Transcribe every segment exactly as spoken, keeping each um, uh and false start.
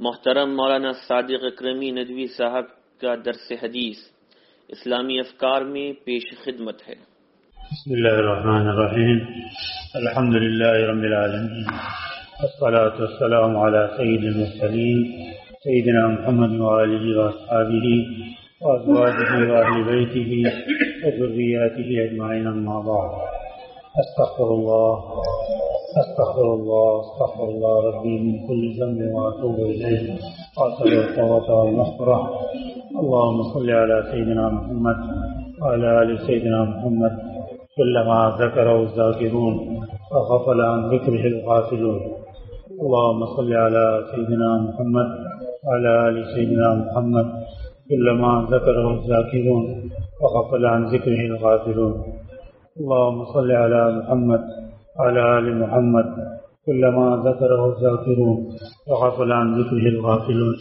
محترم مولانا صادق اکرمی ندوی صاحب کا درس حدیث اسلامی افکار میں پیش خدمت ہے۔ بسم اللہ الرحمن الرحیم، الحمد للہ رب العالمین، والصلاة والسلام علی سید المرسلین سیدنا محمد وآلہ واصحابہ وازواجہ واہل بیتہ وذریاتہ اجمعین، اما بعد۔ استغفر اللہ استغفر اللہ استغفر اللہ ربی من کل ذنب واتوب الیہ واسأل التوبة والمغفرة۔ اللهم صل على سيدنا محمد وعلى آل سيدنا محمد كلما ذكره الذاكرون وغفل عن ذكره الغافلون۔ اللهم صل على سيدنا محمد وعلى آل سيدنا محمد كلما ذكره الذاكرون وغفل عن ذكره الغافلون۔ اللهم صل على محمد وعلى آل محمد كلما ذكره الذاكرون وغفل عن ذكره الغافلون۔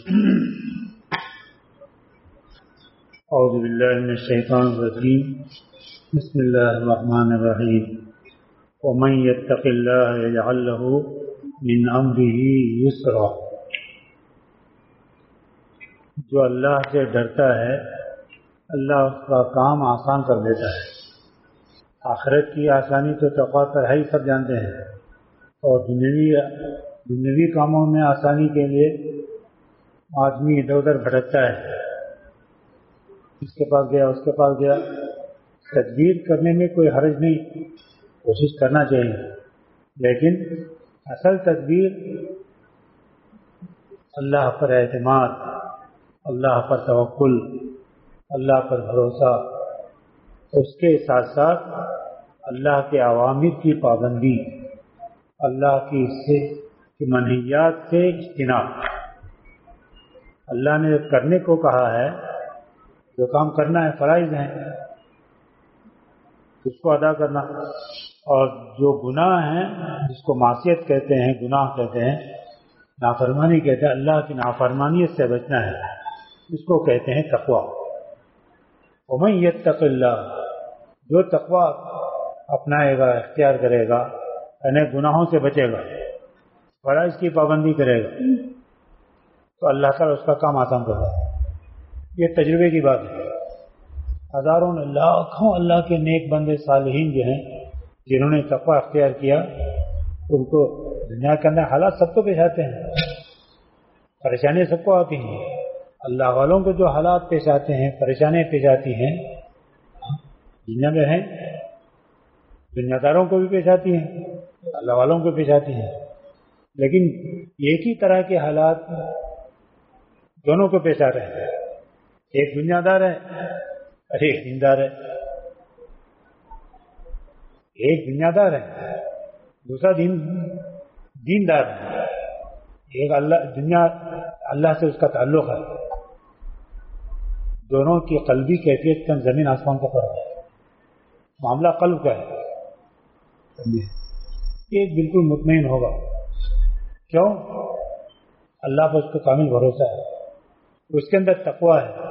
اعوذ باللہ من الشیطان الرجیم، بسم اللہ الرحمن الرحیم۔ ومن يتق اللہ يجعل له من امره یسرا۔ جو اللہ سے ڈرتا ہے اللہ اس کا کام آسان کر دیتا ہے۔ آخرت کی آسانی تو تقویٰ پر ہے ہی، سب جانتے ہیں، اور دنیوی دنیوی کاموں میں آسانی کے لیے آدمی ادھر ادھر بھٹکتا ہے، اس کے پاس گیا اس کے پاس گیا۔ تدبیر کرنے میں کوئی حرج نہیں، کوشش کرنا چاہیے، لیکن اصل تدبیر اللہ پر اعتماد، اللہ پر توکل، اللہ پر بھروسہ، اس کے ساتھ ساتھ اللہ کے اوامر کی پابندی، اللہ کی سے منہیات سے اجتناب۔ اللہ نے کرنے کو کہا ہے، جو کام کرنا ہے فرائض ہیں، اس کو ادا کرنا، اور جو گناہ ہیں جس کو معصیت کہتے ہیں، گناہ کہتے ہیں، نافرمانی کہتے ہیں، اللہ کی نافرمانیت سے بچنا ہے، اس کو کہتے ہیں تقویٰ۔ ومن یتق اللہ، جو تقویٰ اپنائے گا، اختیار کرے گا، یعنی گناہوں سے بچے گا، فرائض کی پابندی کرے گا، تو اللہ تعالیٰ اس کا کام آسان کرے گا۔ یہ تجربے کی بات ہے۔ ہزاروں لاکھوں اللہ کے نیک بندے صالحین جو ہیں، جنہوں نے تقویٰ اختیار کیا، ان کو دنیا کے اندر حالات سب کو پیش آتے ہیں، پریشانیاں سب کو آتی ہیں۔ اللہ والوں کو جو حالات پیش آتے ہیں، پریشانیاں پیش آتی ہیں، دنیا میں ہیں، دنیا داروں کو بھی پیش آتی ہیں، اللہ والوں کو پیش آتی ہیں، لیکن ایک ہی طرح کے حالات دونوں کو پیش آ رہے ہیں۔ ایک دنیا دار ہے اور ایک دیندار ہے، ایک دنیا دار ہے دوسرا دین دیندار ہے۔ ایک اللہ دنیا اللہ سے اس کا تعلق ہے، دونوں کی قلبی کیفیت کا زمین آسمان کا فرق ہے، معاملہ قلب کا ہے۔ ایک بالکل مطمئن ہوگا، کیوں؟ اللہ پر اس کو کامل بھروسہ ہے، اس کے اندر تقویٰ ہے،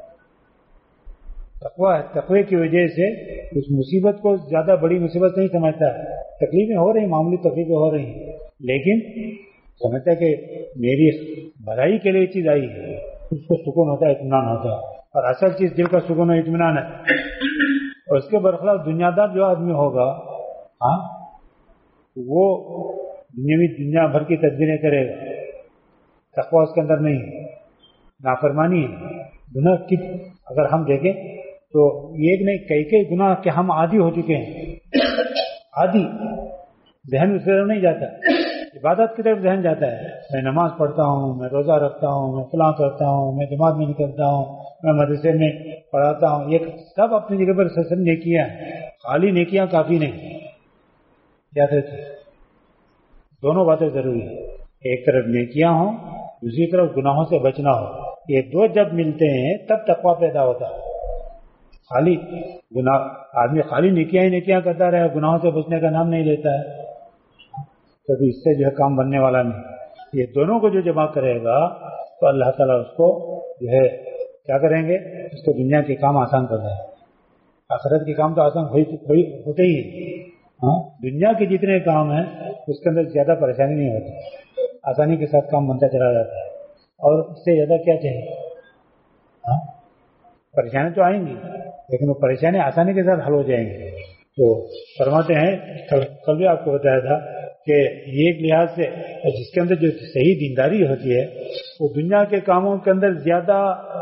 تقویٰ ہے، تقوی کی وجہ سے اس مصیبت کو زیادہ بڑی مصیبت نہیں سمجھتا ہے۔ تکلیفیں ہو رہی، معمولی تکلیفیں ہو رہی ہیں، لیکن سمجھتا ہے کہ میری بھلائی کے لیے چیز آئی ہے، اس کو سکون ہوتا ہے، اطمینان ہوتا ہے، اور اصل چیز دل کا سکون و اطمینان ہے۔ اور اس کے برخلاف دنیا دار جو آدمی ہوگا، ہاں وہ دنیاوی دنیا بھر کی تدبیریں کرے گا، تقویٰ اس کے اندر نہیں ہے، نافرمانی ہے، گناہ کی اگر ہم دیکھیں تو ایک نہیں کئی کئی گناہ کے ہم عادی ہو چکے ہیں، عادی، ذہن اس طرف نہیں جاتا، عبادت کی طرف ذہن جاتا ہے، میں نماز پڑھتا ہوں، میں روزہ رکھتا ہوں، میں فلاں کرتا ہوں، میں جماعت میں نکلتا ہوں، میں مدرسے میں پڑھاتا ہوں، یہ سب اپنی جگہ پر سب نیکیاں ہیں، خالی نیکیاں کافی نہیں، یاد رکھیے دونوں باتیں ضروری ہیں، ایک طرف نیکیاں ہوں، دوسری طرف گناہوں سے بچنا ہو، یہ دو جب ملتے ہیں تب تقویٰ پیدا ہوتا ہے۔ خالی گناہ آدمی خالی نیکیاں ہی نیکیاں کرتا رہے، گناہوں سے بچنے کا نام نہیں لیتا ہے، کبھی اس سے جو ہے کام بننے والا نہیں۔ یہ دونوں کو جو جمع کرے گا تو اللہ تعالیٰ اس کو جو ہے کیا کریں گے، اس کو دنیا کے کام آسان کر دیں گے، آخرت کے کام تو آسان ہوتے ہی ہیں، ہاں دنیا کے جتنے کام ہیں اس کے اندر زیادہ پریشانی نہیں ہوتی، آسانی کے ساتھ کام بنتا چلا جاتا ہے۔ اور اس سے زیادہ کیا چاہیے؟ ہاں پریشانی تو آئیں گی لیکن وہ پریشانی آسانی کے ساتھ حل ہو جائیں گی. تو فرماتے ہیں کل بھی آپ کو بتایا تھا کہ یہ ایک لحاظ سے جس کے اندر جو صحیح دینداری ہوتی ہے وہ دنیا کے کاموں کے اندر زیادہ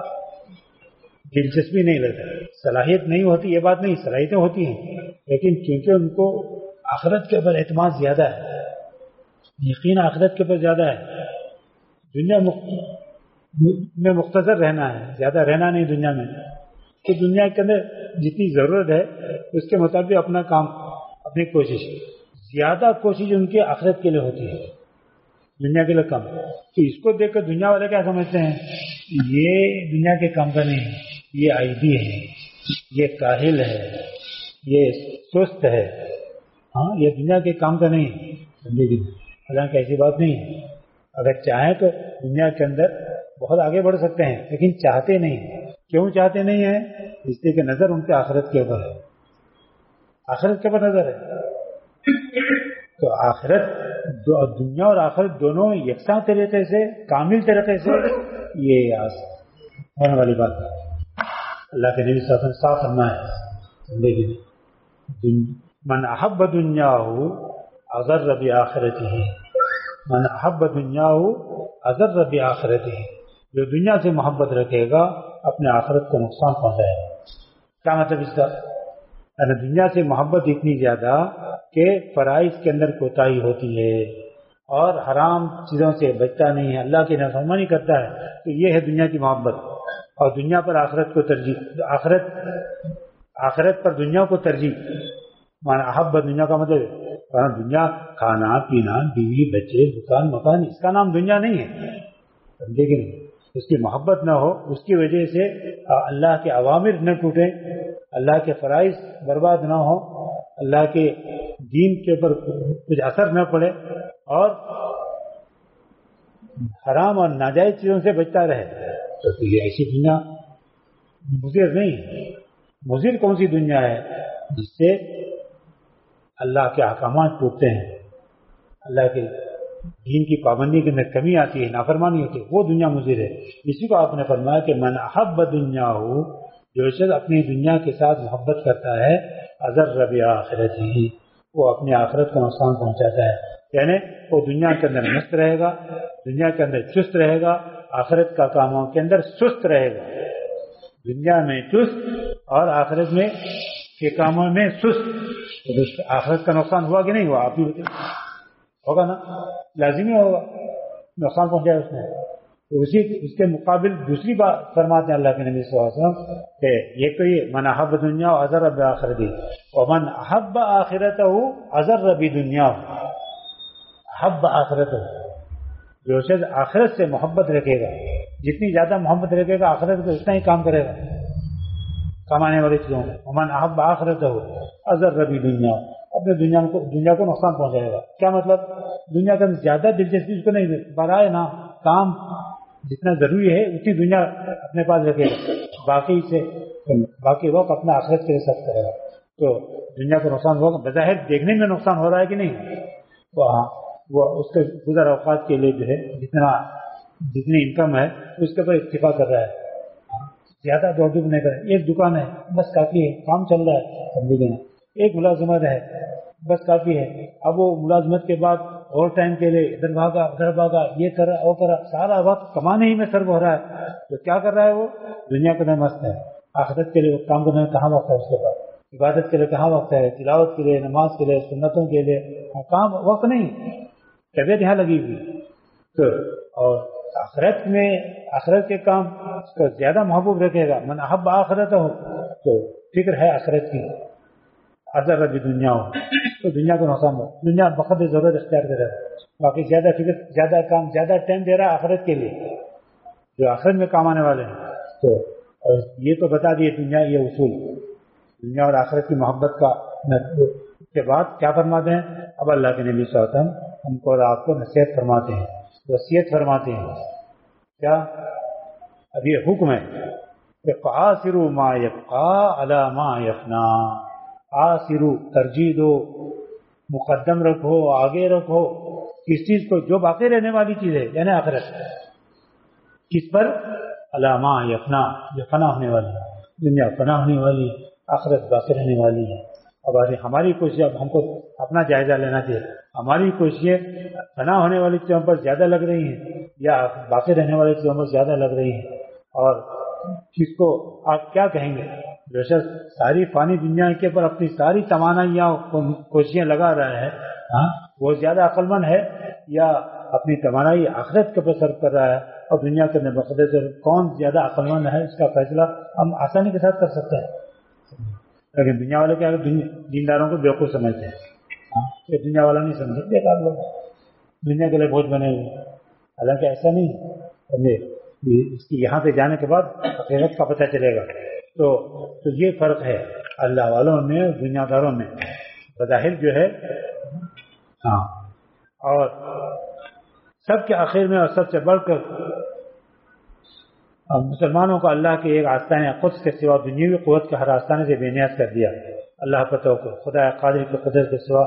دلچسپی نہیں لیتا. صلاحیت نہیں ہوتی یہ بات نہیں، صلاحیتیں ہوتی ہیں لیکن کیونکہ ان کو آخرت کے اوپر اعتماد زیادہ ہے، یقین آخرت کے اوپر زیادہ ہے. دنیا میں مختصر رہنا ہے، زیادہ رہنا نہیں دنیا میں. کہ دنیا کے اندر جتنی ضرورت ہے اس کے مطابق اپنا کام، اپنی کوشش، زیادہ کوشش ان کی آخرت کے لیے ہوتی ہے، دنیا کے لیے کم. تو اس کو دیکھ کر دنیا والے کیا سمجھتے ہیں؟ یہ دنیا کے کام کا نہیں، یہ عیبی ہے، یہ کاہل ہے، یہ سست ہے. ہاں یہ دنیا کے کام کا نہیں، زندگی حالانکہ ایسی بات نہیں ہے. اگر چاہیں تو دنیا کے اندر بہت آگے بڑھ سکتے ہیں لیکن چاہتے نہیں. کیوں چاہتے نہیں ہیں؟ اس لیے کہ نظر ان کے آخرت کے اوپر ہے، آخرت کے اوپر نظر ہے. تو آخرت دنیا اور آخرت دونوں یکساں طریقے سے، کامل طریقے سے یہ ہونے والی بات ہے. اللہ کے نبی صلی اللہ علیہ وسلم صاف فرمایا ہے زندگی میں، من احب دنیاہ اضر بآخرتہ، من احب دنیاہ اضر بآخرتہ، جو دنیا سے محبت رکھے گا اپنے آخرت کو نقصان پہنچائے گا. کیا مطلب اس کا؟ یعنی دنیا سے محبت اتنی زیادہ کہ فرائض کے اندر کوتاہی ہوتی ہے اور حرام چیزوں سے بچتا نہیں ہے، اللہ کی نافرمانی کرتا ہے. تو یہ ہے دنیا کی محبت، اور دنیا پر آخرت کو ترجیح، آخرت آخرت پر دنیا کو ترجیح. مانا احب دنیا کا مطلب دنیا کھانا پینا، بیوی بچے، دکان مکان، اس کا نام دنیا نہیں ہے. سمجھے کہ نہیں؟ اس کی محبت نہ ہو، اس کی وجہ سے اللہ کے اوامر نہ ٹوٹیں، اللہ کے فرائض برباد نہ ہو، اللہ کے دین کے اوپر کچھ اثر نہ پڑے، اور حرام اور ناجائز چیزوں سے بچتا رہے. تو یہ ایسی دنیا مضر نہیں ہے. مضر کون سی دنیا ہے؟ جس سے اللہ کے احکامات ٹوٹتے ہیں، اللہ کے دین کی پابندی کے اندر کمی آتی ہے، نافرمانی ہوتی ہے، وہ دنیا مضر ہے. اسی کو آپ نے فرمایا کہ من احب دنیا ہو، جو شخص اپنی دنیا کے ساتھ محبت کرتا ہے، اضر بآخرتہ، وہ اپنی آخرت کو نقصان پہنچاتا ہے. یعنی وہ دنیا کے اندر مست رہے گا، دنیا کے اندر چست رہے گا، آخرت کا کاموں کے اندر سست رہے گا. دنیا میں چست اور آخرت میں کے کاموں میں سست. آخرت کا نقصان ہوا کہ نہیں ہوا؟ آپ ہی ہوگا نا، لازمی ہوگا، نقصان پہنچایا اس نے. اسی اس کے مقابل دوسری بات فرماتے ہیں اللہ کے نبی صلی اللہ علیہ وسلم کہ یہ تو یہ من احب دنیا اضر بآخرتہ، ومن احب آخرتہ اضر بدنیا. احب آخرتہ، جو شخص آخرت سے محبت رکھے گا، جتنی زیادہ محبت رکھے گا آخرت کو اتنا ہی کام کرے گا، کمانے والی چیزوں میں. ومن احب آخرتہ اضر بدنیا، اپنے دنیا کو دنیا کو نقصان پہنچائے گا. کیا مطلب؟ دنیا کا زیادہ دلچسپی اس کو نہیں، برائے نا کام جتنا ضروری ہے اتنی دنیا اپنے پاس رکھے گا، باقی سے باقی وقت اپنا آخرت کے لیے صرف کرے گا. تو دنیا کو نقصان ہوگا، بظاہر دیکھنے میں نقصان ہو رہا ہے کہ نہیں؟ تو ہاں وہ اس کے گزر اوقات کے لیے جو ہے جتنا جتنی انکم ہے اس کے اوپر اکتفا کر رہا ہے، زیادہ دوڑ دھوپ نہیں کر رہا ہے. ایک دکان ہے بس کافی ہے، کام چل رہا ہے، سمجھے نا. ایک ملازمت ہے بس کافی ہے. اب وہ ملازمت کے بعد اور ٹائم کے لیے ادھر بھاگا ادھر بھاگا، یہ کرا وہ کرا، سارا وقت کمانے ہی میں صرف ہو رہا ہے. تو کیا کر رہا ہے وہ؟ دنیا کے لیے مست ہے. آخرت کے لیے کام کرنے میں کہاں وقت ہے اس کے پاس؟ عبادت کے لیے کہاں وقت ہے؟ تلاوت کے لیے، نماز کے لیے، سنتوں کے لیے کام وقت نہیں. طبیعت یہاں لگی ہوئی. تو اور آخرت میں آخرت کے کام اس کو زیادہ محبوب رکھے گا. من احب آخرت ہو تو فکر ہے آخرت کی. اضر بدنیا ہو تو دنیا کو نقصان ہو، دنیا بقدر ضرورت اختیار کرے گا، باقی زیادہ فکر، زیادہ کام، زیادہ ٹائم دے رہا ہے آخرت کے لیے، جو آخرت میں کام آنے والے ہیں. تو اور یہ تو بتا دیے دنیا، یہ اصول دنیا اور آخرت کی محبت کا کے بعد کیا فرماتے ہیں؟ اب اللہ کے نبی صلی اللہ علیہ وسلم ہم کو اور آپ کو نصیحت فرماتے ہیں، وصیت فرماتے ہیں. کیا؟ اب یہ حکم ہے کہ قاصروا ما یبقى علی ما یفنا. آسرو ترجیح دو، مقدم رکھو، آگے رکھو کس چیز کو؟ جو باقی رہنے والی چیز ہے، یعنی آخرت. کس پر؟ علامہ یفنا، جو فنا ہونے والی ہے، دنیا فنا ہونے والی ہے، آخرت باقی رہنے والی ہے۔ اب ہماری کوشش، اب ہم کو اپنا جائزہ لینا چاہیے، ہماری کوششیں فنا ہونے والی چیزوں پر زیادہ لگ رہی ہیں یا باقی رہنے والی چیزوں پر زیادہ لگ رہی ہیں؟ اور کس کو آپ کیا کہیں گے؟ جو شخص ساری فانی دنیا کے پر اپنی ساری توانائیاں کوششیں لگا رہا ہے، ہاں وہ زیادہ عقل مند ہے یا اپنی توانائی آخرت کے پر صرف کر رہا ہے؟ اور دنیا کے مقدر سے کون زیادہ عقل مند ہے، اس کا فیصلہ ہم آسانی کے ساتھ کر سکتے ہیں۔ لیکن دنیا والے کیا دینداروں کو بیوقوف سمجھتے ہیں، یہ دنیا والا نہیں سمجھتے، بیکار لوگ دنیا کے لیے بوجھ بنے ہوئے۔ حالانکہ ایسا نہیں، اس کی یہاں پہ جانے کے بعد حقیقت کا پتہ چلے گا۔ تو تو یہ فرق ہے اللہ والوں میں اور دنیا داروں میں بظاہر جو ہے۔ ہاں، اور سب کے آخر میں اور سب سے بڑھ کر مسلمانوں کو اللہ کے ایک آستانے قدس کے سوا دنیاوی قوت کے ہر آستانے سے بے نیاز کر دیا، اللہ پر توکل، خدا قادر کی قدرت کے سوا۔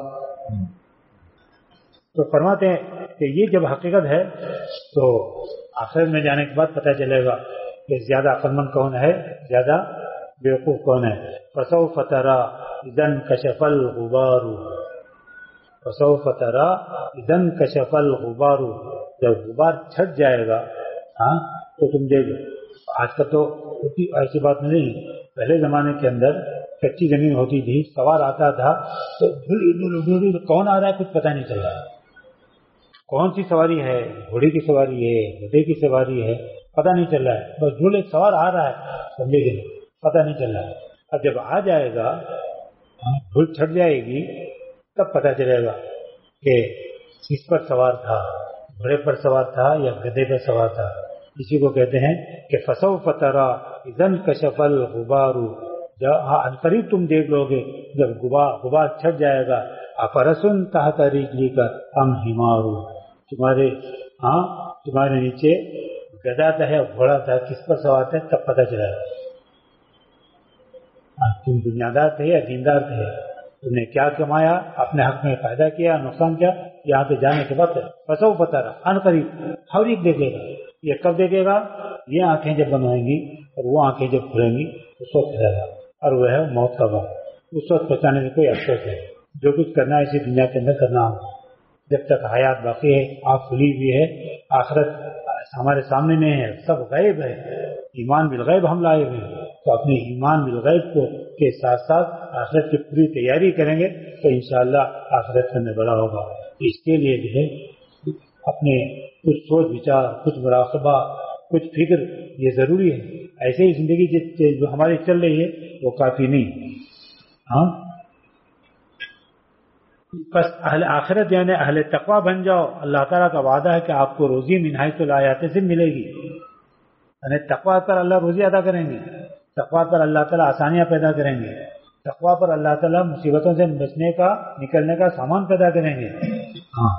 تو فرماتے ہیں کہ یہ جب حقیقت ہے تو آخر میں جانے کے بعد پتہ چلے گا کہ زیادہ عقل مند کون ہے، زیادہ بیوقوف کون ہے۔ فسوف تری اذا انکشف الغبار، فسوف تری اذا انکشف الغبار، جب غبار چھٹ جائے گا ہاں تو تم دیکھو۔ آج کل تو ایسی بات نہیں، پہلے زمانے کے اندر کچی زمین ہوتی تھی، سوار آتا تھا تو کون آ رہا ہے کچھ پتہ نہیں چل رہا، کون سی سواری ہے، گھوڑے کی سواری ہے، گدھے کی سواری ہے، پتہ نہیں چل رہا ہے، بس دھول ایک سوار آ رہا ہے سمجھے کہ نہیں، پتہ نہیں چل رہا ہے۔ اب جب آ جائے گا، دھول چھٹ جائے گی، تب پتہ چلے گا کہ کس پر سوار تھا، گھوڑے پر سوار تھا یا گدھے پر سوار تھا۔ اسی کو کہتے ہیں کہ فسوف تری اذا انکشف الغبار، ان قریب تم دیکھ لو گے جب غبار غبار چھٹ جائے گا۔ افرس تحت رجلک ام حمار، تمہارے ہاں تمہارے نیچے گدھا تھا ہے گھوڑا تھا، کس پر سوار تھا، تب پتہ چلا تم دنیا دار تھے یا دیندار تھے، تم نے کیا کمایا، اپنے حق میں فائدہ کیا نقصان کیا۔ یہاں پہ جانے کے بعد فسوف تری، ان قریب ہر ایک دیکھے گا۔ یہ کب دیکھے گا؟ یہ آنکھیں جب بند ہوئیں گی اور وہ آنکھیں جب کھلیں گی اس وقت کھلے گا، اور وہ ہے موت کا وقت۔ اس وقت بچانے میں کوئی افسوس ہے، جو کچھ کرنا ہے اسی دنیا کے اندر کرنا ہوگا۔ جب تک حیات باقی ہے، آنکھ کھلی ہوئی ہے، آخرت ہمارے سامنے میں ہے، سب غیب ہے، ایمان بالغیب ہم لائے ہوئے ہیں، تو اپنے ایمان بالغیب کو کے ساتھ ساتھ آخرت کی پوری تیاری کریں گے تو انشاءاللہ آخرت میں بڑا ہوگا۔ اس کے لیے جو ہے اپنے کچھ سوچ بچار، کچھ مراقبہ، کچھ فکر یہ ضروری ہے۔ ایسے ہی زندگی جو ہماری چل رہی ہے وہ کافی نہیں۔ ہاں بس اہل آخرت یعنی اہل تقوی بن جاؤ، اللہ تعالیٰ کا وعدہ ہے کہ آپ کو روزی من حیث لا یحتسب ملے گی، یعنی تقوی پر اللہ روزی ادا کریں گے، تقوی پر اللہ تعالیٰ آسانیاں پیدا کریں گے، تقوی پر اللہ تعالیٰ مصیبتوں سے بچنے کا نکلنے کا سامان پیدا کریں گے۔ ہاں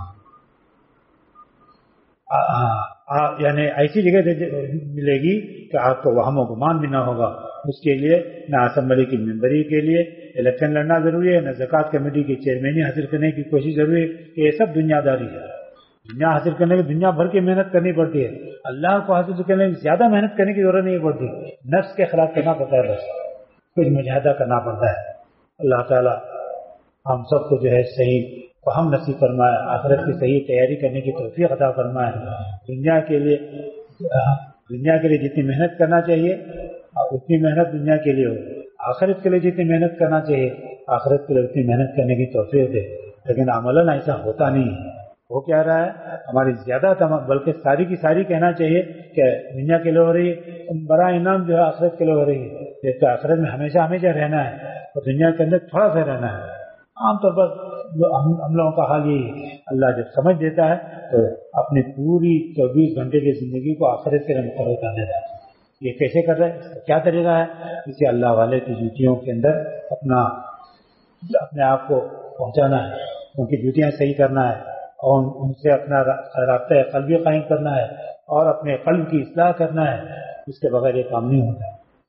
یعنی ایسی جگہ ملے گی کہ آپ کو وہم و گمان بھی نہ ہوگا۔ اس کے لیے نہ اسمبلی کی ممبری کے لیے الیکشن لڑنا ضروری ہے، نہ زکوٰۃ کمیٹی کی چیئرمینی حاصل کرنے کی کوشش ضروری ہے، کہ یہ سب دنیا داری ہے۔ دنیا حاصل کرنے کی دنیا بھر کی محنت کرنی پڑتی ہے، اللہ کو حاصل کرنے کی زیادہ محنت کرنے کی ضرورت نہیں پڑتی، نفس کے خلاف کرنا پڑتا ہے، بس کچھ مجاہدہ کرنا پڑتا ہے۔ اللہ تعالیٰ ہم سب کو جو ہے صحیح فہم نصیب فرمائے، آخرت کی صحیح تیاری کرنے کی توفیق عطا فرمائے۔ دنیا کے لیے دنیا کے لیے جتنی محنت کرنا چاہیے اتنی محنت دنیا کے لیے ہو، آخرت کے لیے جتنی محنت کرنا چاہیے آخرت کے لیے اتنی محنت کرنے کی توفیق دے۔ لیکن عملاً ایسا ہوتا نہیں ہے۔ وہ کیا رہا ہے ہماری زیادہ تمام بلکہ ساری کی ساری کہنا چاہیے کہ دنیا کے لیے ہو رہی ہے، بڑا انعام جو ہے آخرت کے لیے ہو رہی ہے، جبکہ آخرت میں ہمیشہ ہمیشہ رہنا ہے اور دنیا کے اندر تھوڑا سا رہنا ہے۔ عام طور پر ہم لوگوں کا حال یہی ہے، اللہ جب سمجھ دیتا ہے تو اپنی پوری چوبیس گھنٹے کی زندگی کو آخرت کے لیے مقرر کر دیتا ہے۔ یہ کیسے کر رہے ہیں، کیا طریقہ ہے؟ اسے اللہ والے کی ڈیوٹیوں کے اندر اپنا اپنے آپ کو پہنچانا ہے، ان کی ڈیوٹیاں صحیح کرنا ہے اور ان سے اپنا رابطہ قلبی قائم کرنا ہے اور اپنے قلب کی اصلاح کرنا ہے۔ اس کے بغیر یہ کام نہیں ہوتا ہے۔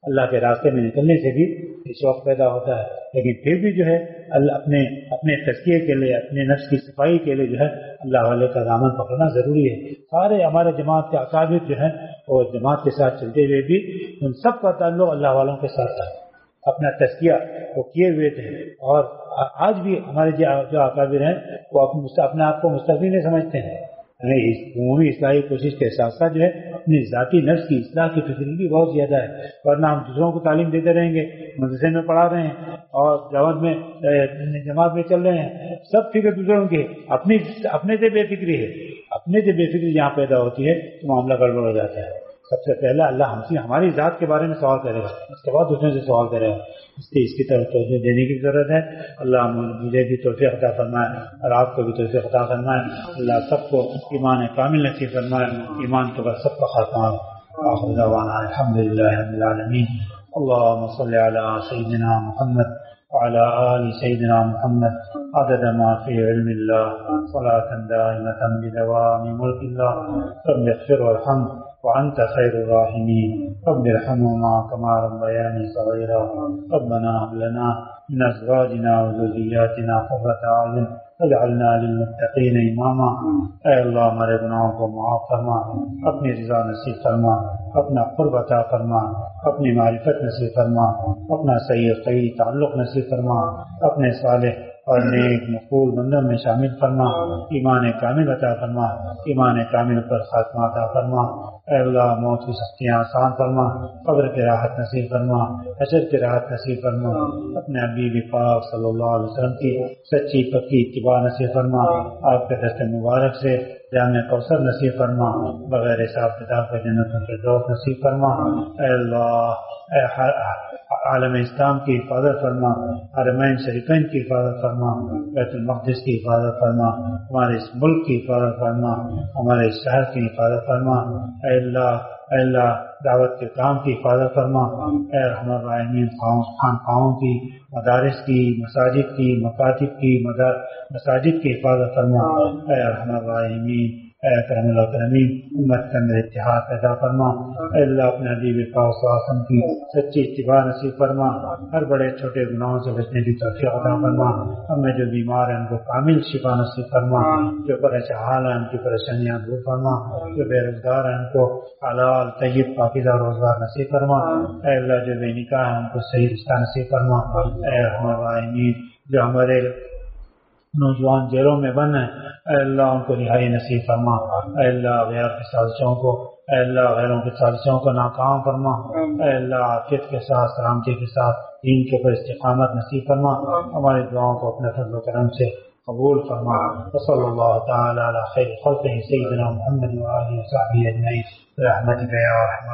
اللہ کے راستے میں نکلنے سے بھی شوق پیدا ہوتا ہے، لیکن پھر بھی جو ہے اللہ اپنے اپنے تزکیے کے لیے، اپنے نفس کی صفائی کے لیے جو ہے اللہ والے کا دامن پکڑنا ضروری ہے۔ سارے ہمارے جماعت کے اکابر جو ہیں وہ جماعت کے ساتھ چلتے ہوئے بھی ان سب کا تعلق اللہ والوں کے ساتھ تھا، اپنا تزکیہ وہ کیے ہوئے تھے، اور آج بھی ہمارے جو اکابر ہیں وہ اپنے آپ کو مستقبل نہیں سمجھتے ہیں۔ عمومی اصلاحی کوشش کے ساتھ ساتھ جو ہے اپنی ذاتی نفس کی اصلاح کی فکر بھی بہت زیادہ ہے، ورنہ ہم دوسروں کو تعلیم دیتے رہیں گے، مدرسے میں پڑھا رہے ہیں اور جماعت میں جماعت میں چل رہے ہیں، سب فکر دوسروں کی، اپنی اپنے سے بے فکری ہے، اپنے سے بے فکری جہاں پیدا ہوتی ہے تو معاملہ گڑبڑ ہو جاتا ہے۔ سب سے پہلا اللہ ہم سے ہماری ذات کے بارے میں سوال کرے گا، اس کے بعد دوسروں سے سوال کرے گا، اس لیے اس کی طرف توجہ دینے کی ضرورت ہے۔ اللہ مجھے بھی توفیق عطا فرمائے اور آپ کو بھی توفیق عطا فرمائے، اللہ سب کو ایمان کامل نصیب فرمائے، ایمان کے بعد سب کا خاتمہ۔ آخر دعوانا الحمد للہ رب العالمین۔ اللهم صل على سيدنا محمد وعلى آل سيدنا محمد عدد ما في علم الله صلاة دائمة بدوام ملك الله۔ رب اغفر وارحم وأنت خير الراحمين، رب ارحمهما كما ربياني صغيرا، ربنا هب لنا من أزواجنا وذرياتنا قرة أعين واجعلنا للمتقين إماما۔ اے اللہ ہمارے گناہوں کو معاف فرما، اپنی رضا نصیب فرما، اپنا قرب عطا فرما، اپنی معرفت نصیب فرما، اپنا صحیح صحیح تعلق نصیب فرما، اپنے صالح اور نیک مقبول بندوں میں شامل فرما، ایمان کامل عطا فرما، ایمان کامل پر خاتمہ عطا فرما۔ اے اللہ موت کی سختیاں آسان فرما، قبر کی راحت نصیب فرما، حشر کی راحت نصیب فرما، اپنے حبیب پاک صلی اللہ علیہ وسلم کی سچی پکی اتباع نصیب فرما، آپ کے دست مبارک سے جامع کوثر نصیب فرما، بغیر حساب کتاب کے جنت الفردوس نصیب فرما۔ اے اللہ اے عالم اسلام کی حفاظت فرما، حرمین شریفین کی حفاظت فرما، بیت المقدس کی حفاظت فرما، ہمارے اس ملک کی حفاظت فرما، ہمارے اس شہر کی حفاظت فرما۔ اے اللہ اے اللہ دعوت کے کام کی حفاظت فرما، اے رحم الراحمین خانقاہوں کی، مدارس کی، مساجد کی، مکاتب کی، مساجد کی حفاظت فرما۔ اے رحم الراحمین اے اکرم الاکرمین امت کے اندر اتحاد پیدا فرما۔ اے اللہ اپنے حبیب پاک صلی اللہ علیہ وسلم کی سچی اتباع نصیب فرما، ہر بڑے چھوٹے گناہوں سے بچنے کی توفیق عطا فرما، ہم میں جو بیمار ہیں ان کو کامل شفا نصیب فرما، جو پریشان ہیں ان کی پریشانیاں دور فرما، جو بے روزگار ہیں ان کو حلال طیب پاکیزہ روزگار نصیب فرما۔ اے اللہ جو بے نکاح ہیں ان کو صحیح رشتہ نصیب فرما۔ اے رحم الراحمین جو ہمارے نوجوان جیلوں میں بند ہیں اے اللہ ان کو رہائی نصیب فرما۔ اے اللہ غیر کی سازشوں کو اے اللہ غیروں کی سازشوں کو ناکام فرما۔ اے اللہ عافیت کے ساتھ سلامتی کے ساتھ دین کے اوپر استقامت نصیب فرما، ہماری دعاؤں کو اپنے فضل و کرم سے قبول فرما۔ وصلی اللہ تعالی علی خیر خلقہ سیدنا محمد وآلہ وصحبہ اجمعین برحمتک یا ارحم